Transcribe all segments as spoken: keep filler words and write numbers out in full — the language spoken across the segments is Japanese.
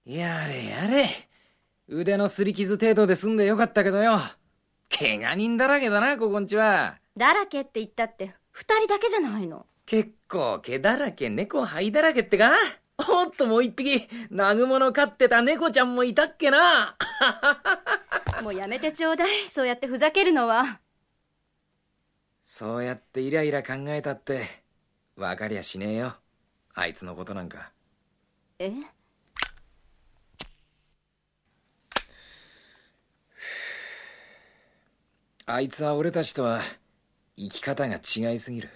やれやれ。腕の擦り傷程度で済んでよかったけどよ。怪我人だらけだな、ここんちは。 だらけって言ったって二人だけじゃないの。 結構毛だらけ、猫灰だらけってか。おっと、もう一匹南雲の飼ってた猫ちゃんもいたっけな。 もうやめてちょうだい、そうやってふざけるのは。 そうやってイライラ考えたって分かりゃしねえよ、あいつのことなんか。 え？ あいつは俺たちとは生き方が違いすぎる。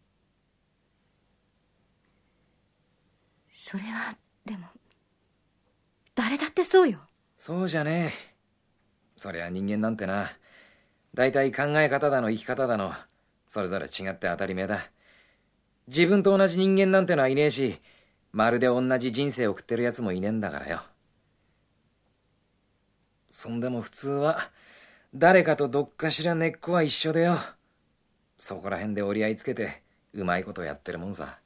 それはでも誰だってそうよ。 そうじゃねえ。そりゃ人間なんてな、大体考え方だの生き方だのそれぞれ違って当たり前だ。自分と同じ人間なんてのはいねえし、まるで同じ人生を送ってるやつもいねえんだからよ。そんでも普通は誰かとどっかしら根っこは一緒でよ、そこら辺で折り合いつけてうまいことやってるもんさ。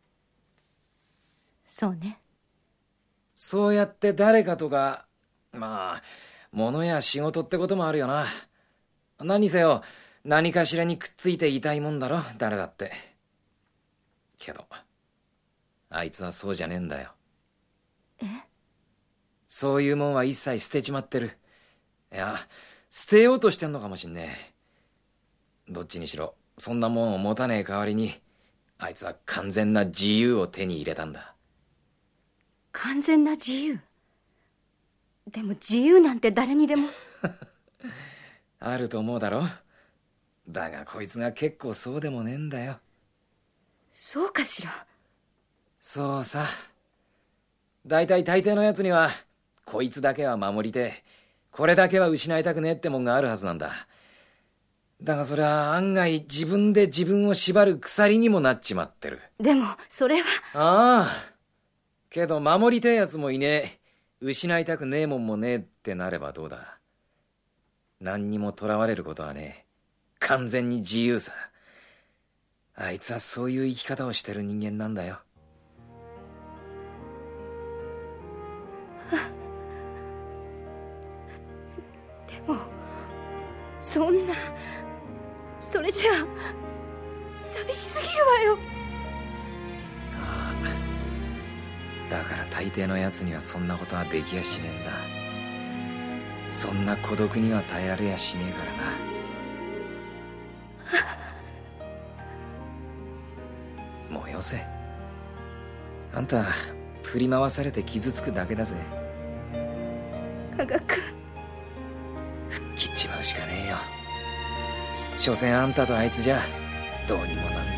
そうね。 そうやって誰かとか、まあ物や仕事ってこともあるよな。何せよ何かしらにくっついていたいもんだろ、誰だって。けどあいつはそうじゃねえんだよ。 え？ そういうもんは一切捨てちまってる。いや、捨てようとしてんのかもしんねえ。どっちにしろそんなもんを持たねえ代わりに、あいつは完全な自由を手に入れたんだ。 完全な自由？でも自由なんて誰にでもあると思うだろ。だがこいつが結構そうでもねえんだよ。 そうかしら。 そうさ。大体大抵のやつにはこいつだけは守りてえ、これだけは失いたくねえってもんがあるはずなんだ。だがそれは案外自分で自分を縛る鎖にもなっちまってる。 でもそれは。 ああ、けど守りてえやつもいねえ、失いたくねえもんもねえってなればどうだ。何にも囚われることはねえ、完全に自由さ。あいつはそういう生き方をしてる人間なんだよ。 でもそんな、それじゃあ寂しすぎるわよ。 ああ、だから大抵のやつにはそんなことはできやしねえんだ。そんな孤独には耐えられやしねえからな。もうよせ。あんた振り回されて傷つくだけだぜ。 加賀君、 吹っ切っちまうしかねえよ。所詮あんたとあいつじゃどうにもなんね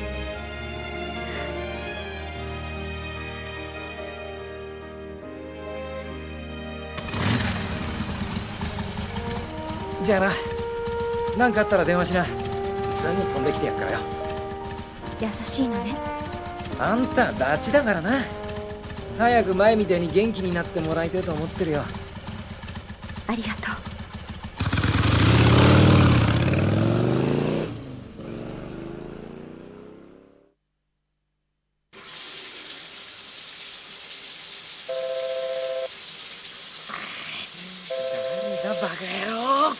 えんだ。じゃあな、何かあったら電話しな。すぐ飛んできてやっからよ。 優しいのね。 あんたダチだからな。早く前みたいに元気になってもらいたいと思ってるよ。 ありがとう。 誰だバカ野郎。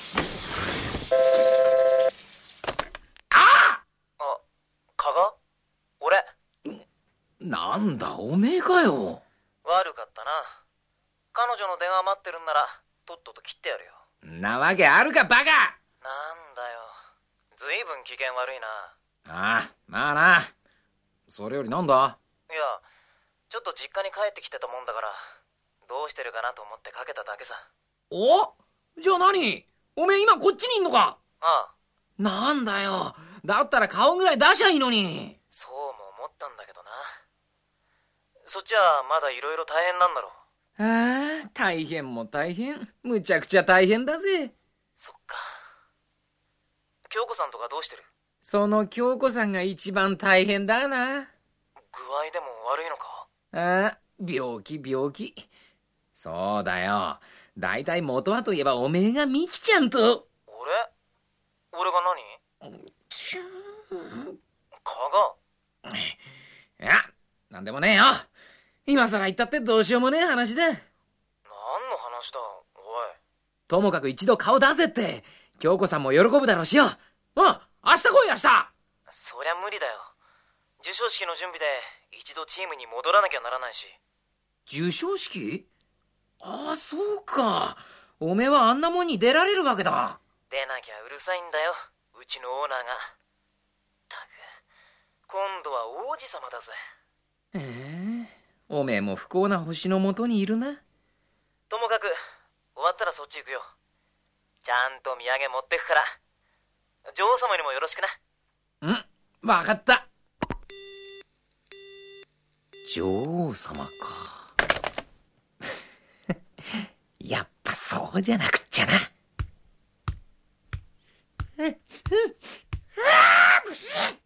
なんだおめえかよ。 悪かったな。彼女の電話待ってるんならとっとと切ってやるよ。 んなわけあるかバカ。 なんだよ、ずいぶん機嫌悪いな。 ああ、まあな。それよりなんだ。 いや、ちょっと実家に帰ってきてたもんだから、どうしてるかなと思ってかけただけさ。 お？じゃあ何？おめえ今こっちにいんのか？ ああ。 なんだよ、だったら顔ぐらい出しゃいいのに。 そうも思ったんだけどな。そっちはまだいろいろ大変なんだろう。 ああ、大変も大変、むちゃくちゃ大変だぜ。 そっか。京子さんとかどうしてる？ その京子さんが一番大変だな。 具合でも悪いのか？ ああ、病気病気。そうだよ、だいたい元はといえばおめえがミキちゃんと。 俺？俺が何？加賀？ いや、なんでもねえよ。今さら言ったってどうしようもねえ話だ。 話だ。おい。 ともかく一度顔出せって。京子さんも喜ぶだろうしよ。うん、明日来い明日。 そりゃ無理だよ。授賞式の準備で一度チームに戻らなきゃならないし。 授賞式？ああ、そうか。おめえはあんなもんに出られるわけだ。 出なきゃうるさいんだよ、うちのオーナーが。たく、今度は王子様だぜ。 へえ、おめえも不幸な星のもとにいるな。 ともかく終わったらそっち行くよ。ちゃんと土産持ってくから、女王様にもよろしくな。 うん、わかった。女王様か。やっぱそうじゃなくっちゃな。